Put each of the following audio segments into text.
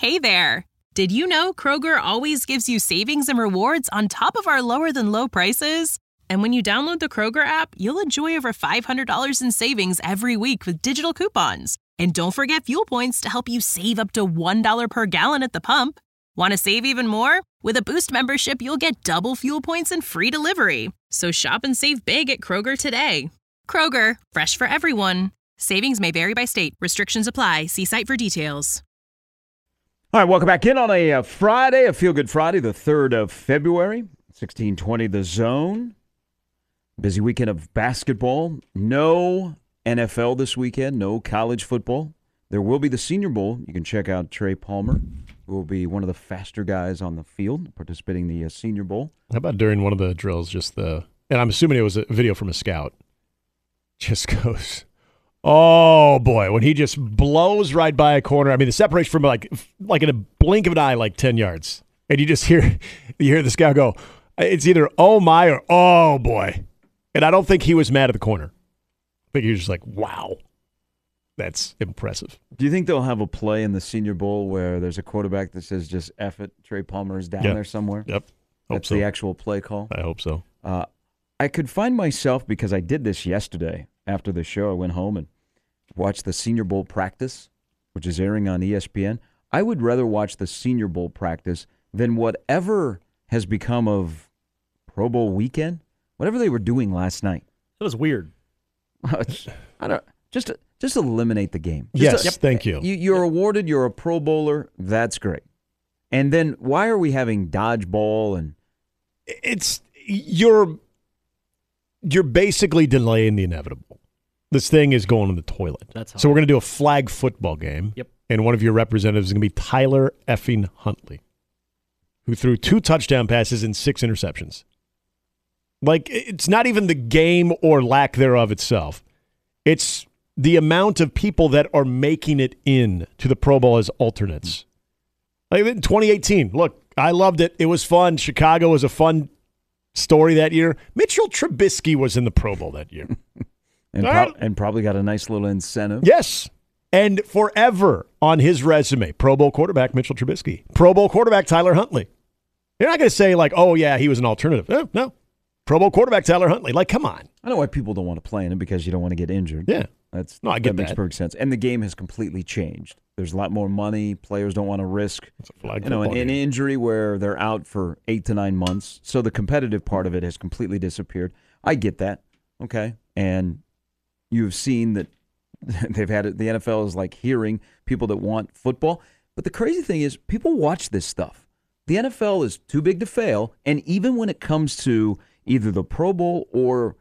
Hey there! Did you know Kroger always gives you savings and rewards on top of our lower-than-low prices? And when you download the Kroger app, you'll enjoy over $500 in savings every week with digital coupons. And don't forget fuel points to help you save up to $1 per gallon at the pump. Want to save even more? With a Boost membership, you'll get double fuel points and free delivery. So shop and save big at Kroger today. Kroger, fresh for everyone. Savings may vary by state. Restrictions apply. See site for details. All right, welcome back in on a Friday, a Feel Good Friday, the 3rd of February, 1620 The Zone. Busy weekend of basketball. No NFL this weekend, no college football. There will be the Senior Bowl. You can check out Trey Palmer, who will be one of the faster guys on the field participating in the Senior Bowl. How about during one of the drills, and I'm assuming it was a video from a scout, just goes, oh, boy, when he just blows right by a corner. I mean, the separation from like in a blink of an eye, like 10 yards. And you just hear this guy go, it's either oh, my or oh, boy. And I don't think he was mad at the corner. I think he was just like, wow, that's impressive. Do you think they'll have a play in the Senior Bowl where there's a quarterback that says just F it, Trey Palmer is down there somewhere? Yep. That's the actual play call? I hope so. I could find myself, because I did this yesterday after the show, I went home and watched the Senior Bowl practice, which is airing on ESPN. I would rather watch the Senior Bowl practice than whatever has become of Pro Bowl weekend, whatever they were doing last night. That was weird. Just eliminate the game. Thank you. You're awarded, you're a Pro Bowler, that's great. And then why are we having dodgeball and you're basically delaying the inevitable. This thing is going in the toilet. So we're going to do a flag football game. Yep. And one of your representatives is going to be Tyler effing Huntley, who threw 2 touchdown passes and 6 interceptions. Like, it's not even the game or lack thereof itself. It's the amount of people that are making it in to the Pro Bowl as alternates. Like in 2018, look, I loved it. It was fun. Chicago was a fun story that year. Mitchell Trubisky was in the Pro Bowl that year. and probably got a nice little incentive. Yes. And forever on his resume, Pro Bowl quarterback Mitchell Trubisky. Pro Bowl quarterback Tyler Huntley. You're not going to say like, oh, yeah, he was an alternative. No. Pro Bowl quarterback Tyler Huntley. Like, come on. I know why people don't want to play in it, because you don't want to get injured. Yeah. I get that. Makes perfect sense. And the game has completely changed. There's a lot more money. Players don't want to risk an injury where they're out for 8 to 9 months. So the competitive part of it has completely disappeared. I get that. Okay. And you've seen that they've had it. The NFL is like hearing people that want football. But the crazy thing is people watch this stuff. The NFL is too big to fail. And even when it comes to either the Pro Bowl or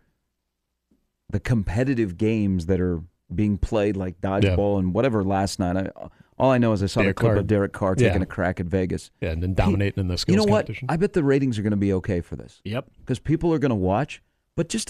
the competitive games that are being played, like dodgeball and whatever last night. All I know is I saw the clip of Derek Carr taking a crack at Vegas. Yeah, and then dominating in the skills competition. I bet the ratings are going to be okay for this. Yep. Because people are going to watch. But just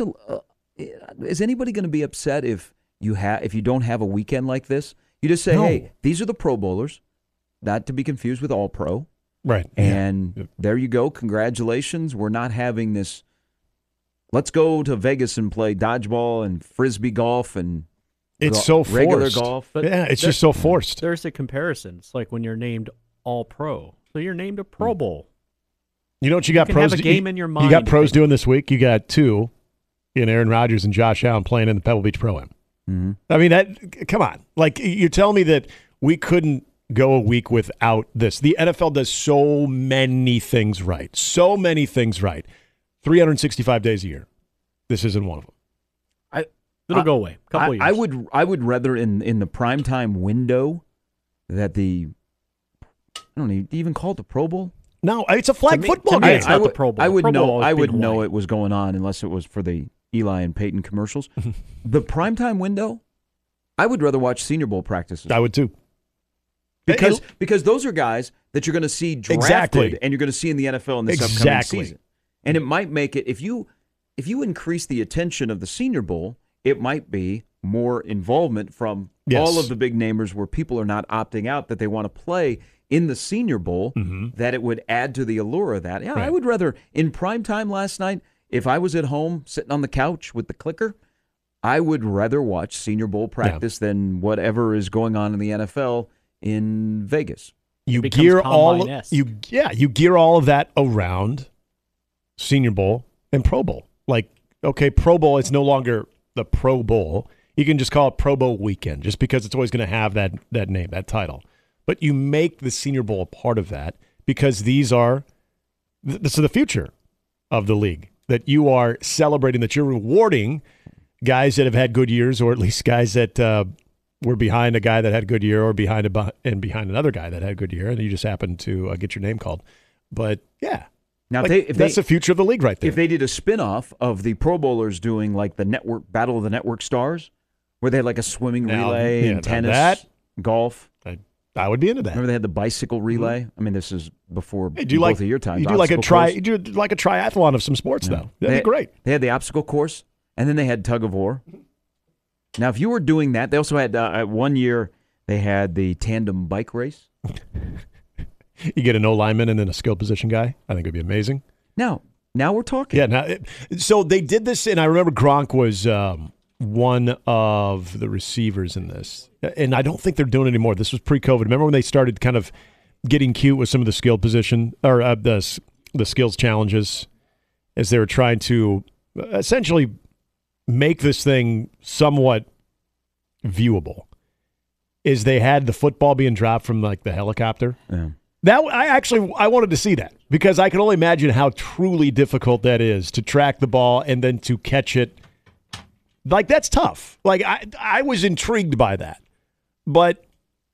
is anybody going to be upset if you don't have a weekend like this? You just say, hey, these are the Pro Bowlers, not to be confused with All Pro. Right. And there you go. Congratulations. We're not having this. Let's go to Vegas and play dodgeball and frisbee golf and so regular forced. golf. But it's just so forced. There's a comparison. It's like when you're named All Pro. So you're named a Pro Bowl. You know what you got can pros have a game in your mind. You got pros doing this week. You got 2 in Aaron Rodgers and Josh Allen playing in the Pebble Beach Pro-Am. Mm-hmm. I mean, come on. Like, you're telling me that we couldn't go a week without this. The NFL does so many things right. So many things right. 365 days a year. This isn't one of them. It'll go away. A couple of years. I would rather in the primetime window that I don't know, do you even call it the Pro Bowl? No, it's a flag football game. It's not the Pro Bowl. I would know know it was going on unless it was for the Eli and Peyton commercials. The primetime window, I would rather watch Senior Bowl practices. I would too. Because those are guys that you're going to see drafted and you're going to see in the NFL in this upcoming season. And it might make it, if you increase the attention of the Senior Bowl, it might be more involvement from all of the big namers where people are not opting out that they want to play in the Senior Bowl, that it would add to the allure of that. Yeah, right. I would rather, in prime time last night, if I was at home sitting on the couch with the clicker, I would rather watch Senior Bowl practice than whatever is going on in the NFL in Vegas. you gear all of that around Senior Bowl and Pro Bowl. Like, okay, Pro Bowl is no longer the Pro Bowl. You can just call it Pro Bowl weekend just because it's always going to have that name, that title. But you make the Senior Bowl a part of that because this is the future of the league, that you are celebrating, that you're rewarding guys that have had good years, or at least guys that were behind a guy that had a good year, or behind another guy that had a good year, and you just happen to get your name called. But, yeah. Now, that's the future of the league right there. If they did a spinoff of the Pro Bowlers doing like the network Battle of the Network Stars, where they had like a swimming relay and tennis, golf. I would be into that. Remember they had the bicycle relay? Mm-hmm. I mean, this is before both of your times. You do like a triathlon of some sports, though. That'd be great. They had the obstacle course, and then they had tug of war. Now, if you were doing that, they also had 1 year they had the tandem bike race. You get an O-lineman and then a skill position guy. I think it'd be amazing. Now we're talking. Yeah. So they did this, and I remember Gronk was one of the receivers in this. And I don't think they're doing it anymore. This was pre-COVID. Remember when they started kind of getting cute with some of the skill position or the skills challenges as they were trying to essentially make this thing somewhat viewable? Is they had the football being dropped from like the helicopter. Yeah. I wanted to see that because I can only imagine how truly difficult that is to track the ball and then to catch it. Like, that's tough. Like, I was intrigued by that. But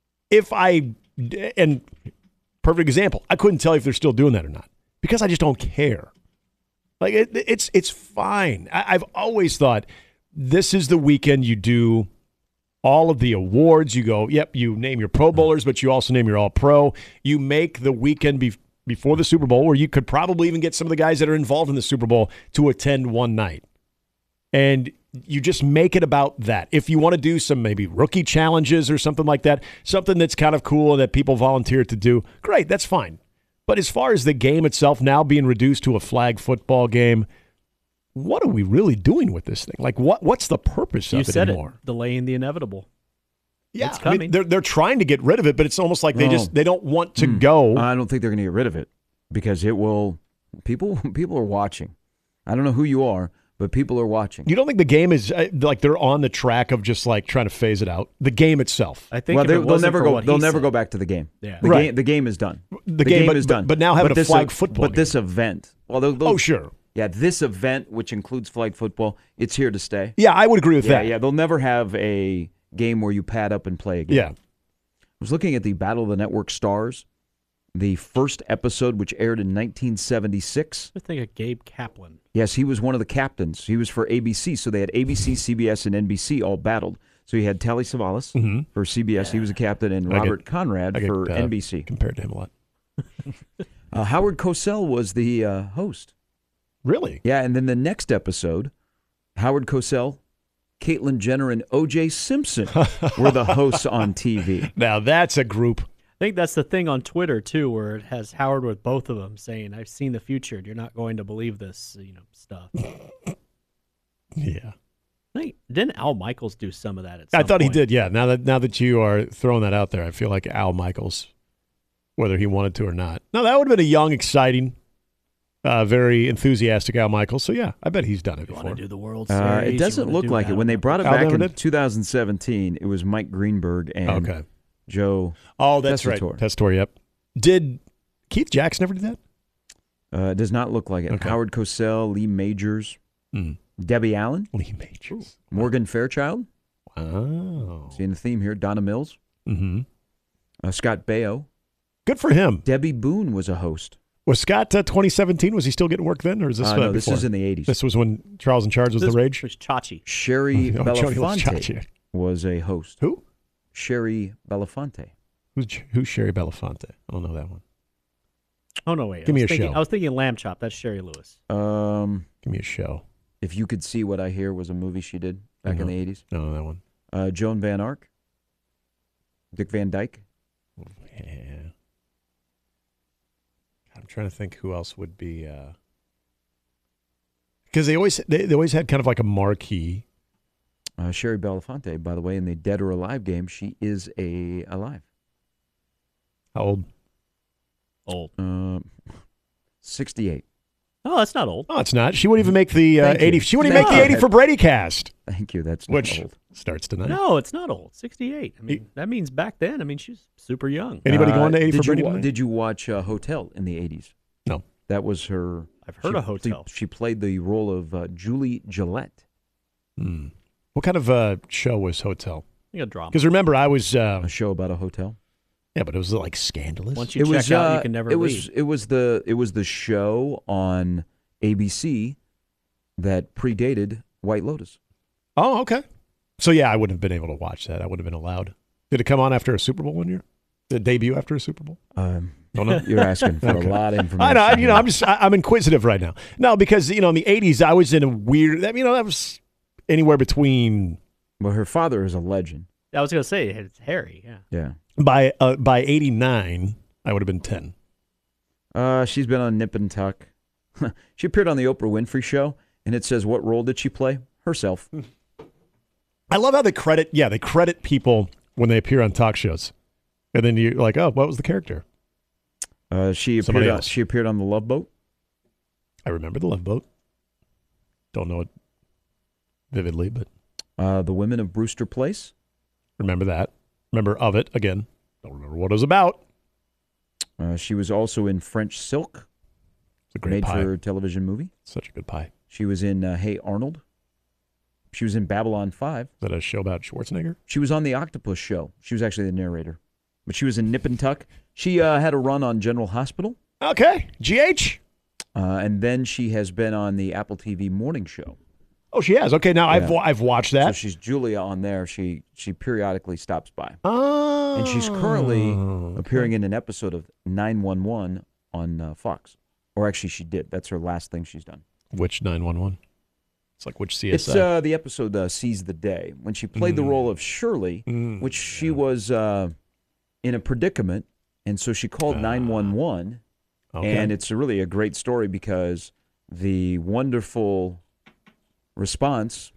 and perfect example, I couldn't tell you if they're still doing that or not because I just don't care. Like, it's fine. I've always thought this is the weekend you do all of the awards. You go, yep, you name your Pro Bowlers, but you also name your All-Pro. You make the weekend before the Super Bowl where you could probably even get some of the guys that are involved in the Super Bowl to attend one night. And you just make it about that. If you want to do some maybe rookie challenges or something like that, something that's kind of cool and that people volunteer to do, great, that's fine. But as far as the game itself now being reduced to a flag football game, what are we really doing with this thing? Like, what's the purpose of it anymore? It, delaying the inevitable. Yeah, it's coming. I mean, they're trying to get rid of it, but it's almost like they don't want to go. I don't think they're going to get rid of it because it will. People are watching. I don't know who you are, but people are watching. You don't think the game is like they're on the track of just like trying to phase it out? The game itself. I think they'll never go back to the game. Yeah. The game is done. The game is done. But now having a flag football game. This event. Well, sure. Yeah, this event, which includes flag football, it's here to stay. Yeah, I would agree with that. Yeah, they'll never have a game where you pad up and play again. Yeah. I was looking at the Battle of the Network Stars, the first episode, which aired in 1976. I think of Gabe Kaplan. Yes, he was one of the captains. He was for ABC, so they had ABC, CBS, and NBC all battled. So you had Telly Savalas for CBS. He was a captain, and Robert Conrad for NBC. Compared to him a lot. Howard Cosell was the host. Really? Yeah, and then the next episode, Howard Cosell, Caitlyn Jenner, and O.J. Simpson were the hosts on TV. Now that's a group. I think that's the thing on Twitter, too, where it has Howard with both of them saying, I've seen the future. You're not going to believe this, stuff. Yeah. Didn't Al Michaels do some of that at some I thought point? he did, yeah. Now that you are throwing that out there, I feel like Al Michaels, whether he wanted to or not. No, that would have been a young, exciting, very enthusiastic Al Michaels. So, yeah, I bet he's done it before. Want to do the World Series? It doesn't look like it. When they brought it back in 2017, it was Mike Greenberg and Joe. Oh, that's Tessitore. right. Tessitore, yep. Did Keith Jackson ever do that? It does not look like it. Okay. Howard Cosell, Lee Majors, Debbie Allen, Lee Majors, Morgan Fairchild. Wow. Seeing the theme here. Donna Mills. Scott Baio. Good for him. Debbie Boone was a host. Was Scott 2017? Was he still getting work then, or is this no, before? this was in the 80s. This was when Charles in Charge was the rage? This was Chachi. Sherry Belafonte was a host. Who? Sherry Belafonte. Who's Sherry Belafonte? I don't know that one. Oh, no, wait. Give me a show. I was thinking Lamb Chop. That's Sherry Lewis. Give me a show. If You Could See What I Hear was a movie she did back in the 80s. No, that one. Joan Van Ark. Dick Van Dyke. Yeah. I'm trying to think who else would be. Because they always had kind of like a marquee. Sherry Belafonte, by the way, in the Dead or Alive game, she is alive. How old? Old. 68. Oh, that's not old. Oh, it's not. She wouldn't even make the Thank 80. you. She wouldn't even make the 80 for Brady cast. Thank you. That's not Which old. starts tonight. No, it's not old. 68. I mean, that means back then. I mean, she's super young. Anybody going to 80 for Brady? Did you watch Hotel in the 80s? No. That was her. I've heard of Hotel. She played the role of Julie Gillette. What kind of show was Hotel? I think a drama. Because remember, I was A show about a hotel. yeah, but it was like scandalous. Once you check out, you can never leave. It was the show on ABC that predated White Lotus. Oh, okay. So yeah, I wouldn't have been able to watch that. I wouldn't have been allowed. Did it come on after a Super Bowl one year? Did it debut after a Super Bowl? Don't know. You're asking for a lot of information. I know. I'm inquisitive right now. No, because in the 80s, I was in a weird. That was anywhere between. Well, her father is a legend. I was going to say, it's Harry, yeah. Yeah. By 89, I would have been 10. She's been on Nip and Tuck. She appeared on the Oprah Winfrey Show, and it says, what role did she play? Herself. I love how they credit people when they appear on talk shows. And then you're like, oh, what was the character? She appeared on The Love Boat. I remember The Love Boat. Don't know it vividly, but. The Women of Brewster Place. Remember that. Remember of it, again. Don't remember what it was about. She was also in French Silk. It's a great pie. Made-for-television movie. Such a good pie. She was in Hey Arnold. She was in Babylon 5. Is that a show about Schwarzenegger? She was on The Octopus Show. She was actually the narrator. But she was in Nip and Tuck. She had a run on General Hospital. Okay. GH. And then she has been on the Apple TV Morning Show. Oh, she has. Okay, now Yeah. I've watched that. So she's Julia on there. She periodically stops by. Oh. And she's currently appearing in an episode of 911 on Fox. Or actually, she did. That's her last thing she's done. Which 911? It's like which CSI? It's the episode Seize the Day, when she played the role of Shirley, which she was in a predicament, and so she called 911. Okay. And it's really a great story because the wonderful response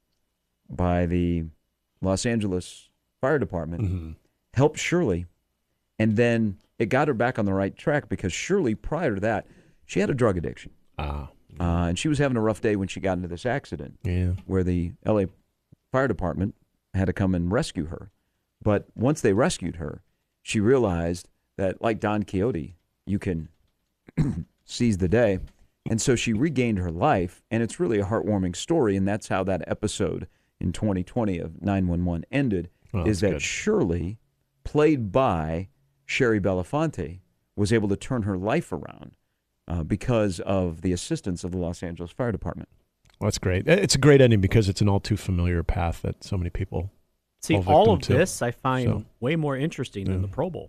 by the Los Angeles Fire Department helped Shirley, and then it got her back on the right track because Shirley, prior to that, she had a drug addiction. And she was having a rough day when she got into this accident where the L.A. Fire Department had to come and rescue her. But once they rescued her, she realized that, like Don Quixote, you can seize the day. And so she regained her life, and it's really a heartwarming story, and that's how that episode in 2020 of 911 ended, is that good. Shirley, played by Sherry Belafonte, was able to turn her life around because of the assistance of the Los Angeles Fire Department. Well, that's great. It's a great ending because it's an all too familiar path that so many people all of this I find way more interesting than the Pro Bowl.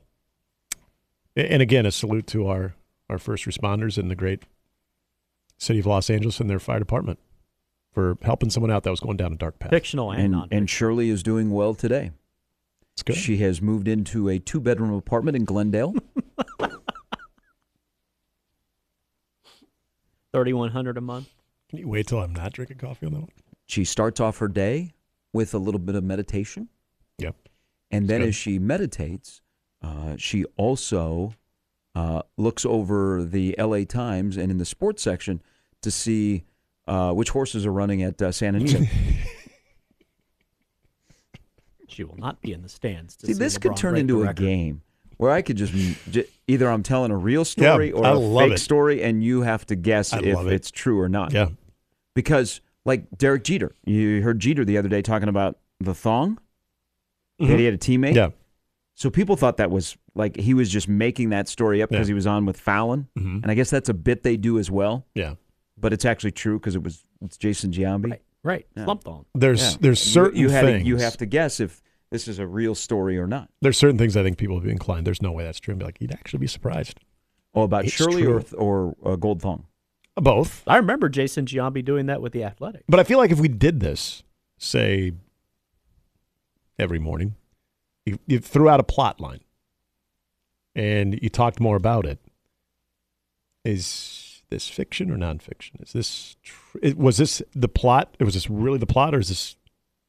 And again, a salute to our first responders in the great city of Los Angeles and their fire department for helping someone out that was going down a dark path. Fictional and non-fictional. And Shirley is doing well today. It's good. She has moved into a 2-bedroom apartment in Glendale. $3,100 a month. Can you wait till I'm not drinking coffee on that one? She starts off her day with a little bit of meditation. Yep. And then as she meditates, she also looks over the LA Times and in the sports section to see which horses are running at San Antonio. She will not be in the stands. See, this could turn into a game where I could just either I'm telling a real story or a fake story, and you have to guess if it's true or not. Yeah. Because, like Derek Jeter, you heard Jeter the other day talking about the thong that he had a teammate. Yeah. So people thought that was like he was just making that story up because he was on with Fallon, and I guess that's a bit they do as well. Yeah. But it's actually true because it's Jason Giambi. Right. Yeah. Slump thong. There's certain things. You have to guess if this is a real story or not. There's certain things I think people would be inclined. There's no way that's true. And be like, you'd actually be surprised. Oh, about Shirley or Gold Thong? Both. I remember Jason Giambi doing that with the Athletic. But I feel like if we did this, say, every morning, you threw out a plot line and you talked more about it. Is this fiction or nonfiction? Is this was this the plot? Was this really the plot, or is this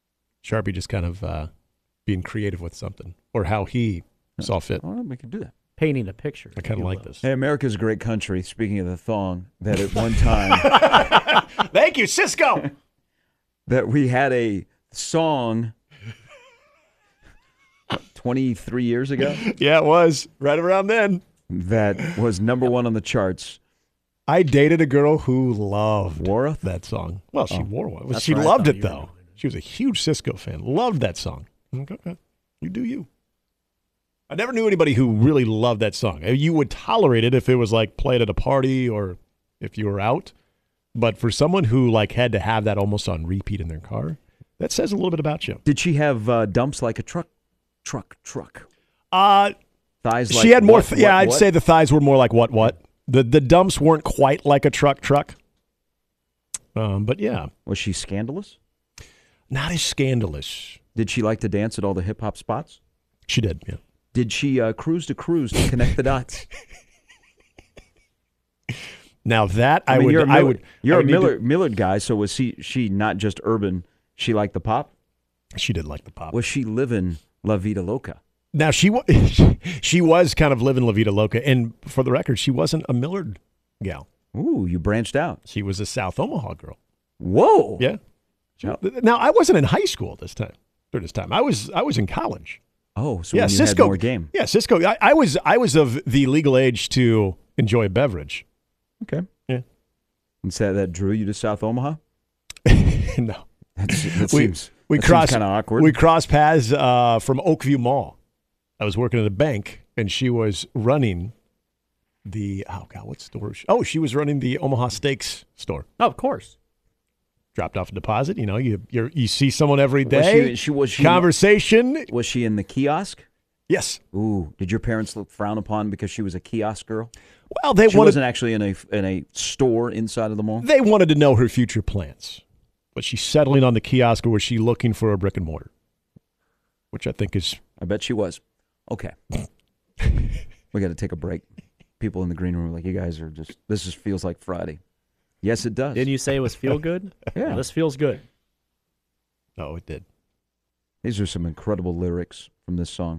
Sharpie just kind of being creative with something, or how he saw fit? Well, we could do that. painting a picture. I kind of like this. Hey, America's a great country. Speaking of the thong, that at one time. Thank you, Cisco. That we had a song 23 years ago. Yeah, it was. Right around then. That was number one on the charts. I dated a girl who loved Wore that song. Well, she wore one. That's She what I loved thought it, you though. were. She was a huge Cisco fan. Loved that song. Okay. You do you. I never knew anybody who really loved that song. You would tolerate it if it was like played at a party or if you were out. But for someone who like had to have that almost on repeat in their car, that says a little bit about you. Did she have dumps like a truck? Thighs like she had more. what, I'd what? say the thighs were more like what. The dumps weren't quite like a truck. But yeah. Was she scandalous? Not as scandalous. Did she like to dance at all the hip hop spots? She did, yeah. Did she cruise to connect the dots? Now that You're a Millard. Millard guy, so was she not just urban? She liked the pop? She did like the pop. Was she living La Vida Loca? Now she was kind of living La Vida Loca, and for the record, she wasn't a Millard gal. Ooh, you branched out. She was a South Omaha girl. Whoa. Yeah. Now I wasn't in high school this time. During this time, I was in college. Oh, so Yeah, when you Cisco. had more game. Yeah, Cisco. I was of the legal age to enjoy a beverage. Okay. Yeah. And so that drew you to South Omaha? No. That seems kind of awkward. We crossed paths from Oakview Mall. I was working at a bank, and she was running the what store? She was running the Omaha Steaks store. Oh, of course. Dropped off a deposit. You know, you see someone every day. Was she conversation. Was she in the kiosk? Yes. Ooh, did your parents look frown upon because she was a kiosk girl? Well, she wasn't actually in a store inside of the mall. They wanted to know her future plans. Was she settling on the kiosk, or was she looking for a brick and mortar? Which I think is. I bet she was. Okay. We got to take a break. People in the green room are like, you guys are this feels like Friday. Yes, it does. Didn't you say it was feel good? Yeah. Well, this feels good. Oh, it did. These are some incredible lyrics from this song.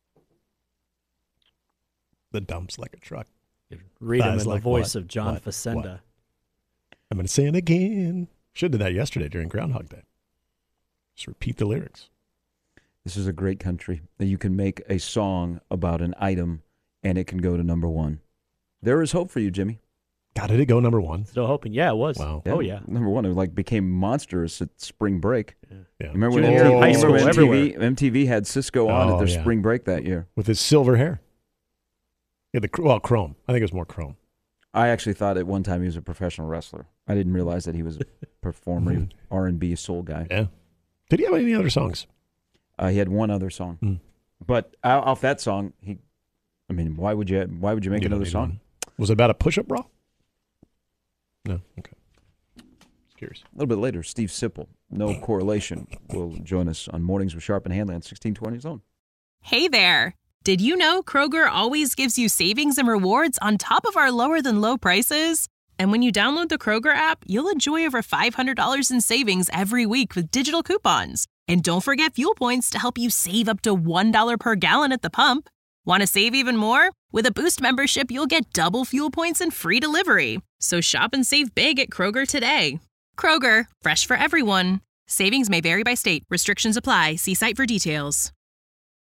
The dumps like a truck. Read them in the like voice what? of John What? Facenda. What? I'm going to say it again. Should have done that yesterday during Groundhog Day. Just repeat the lyrics. This is a great country that you can make a song about an item and it can go to number one. There is hope for you, Jimmy. God, did it go number one? Still hoping. Yeah, it was. Wow. Oh, yeah. Number one. It became monstrous at spring break. Yeah. Remember when Junior high school, everywhere. MTV had Cisco on at their spring break that year. With his silver hair. Yeah, chrome. I think it was more chrome. I actually thought at one time he was a professional wrestler. I didn't realize that he was a performer, R&B soul guy. Yeah. Did he have any other songs? He had one other song. But off that song, why would you make another song? One. Was it about a push-up bra? No. Okay. Just curious. A little bit later, Steve Sipple, No Correlation, will join us on Mornings with Sharp and Hanley on 1620's Zone. Hey there. Did you know Kroger always gives you savings and rewards on top of our lower than low prices? And when you download the Kroger app, you'll enjoy over $500 in savings every week with digital coupons. And don't forget fuel points to help you save up to $1 per gallon at the pump. Want to save even more? With a Boost membership, you'll get double fuel points and free delivery. So shop and save big at Kroger today. Kroger, fresh for everyone. Savings may vary by state. Restrictions apply. See site for details.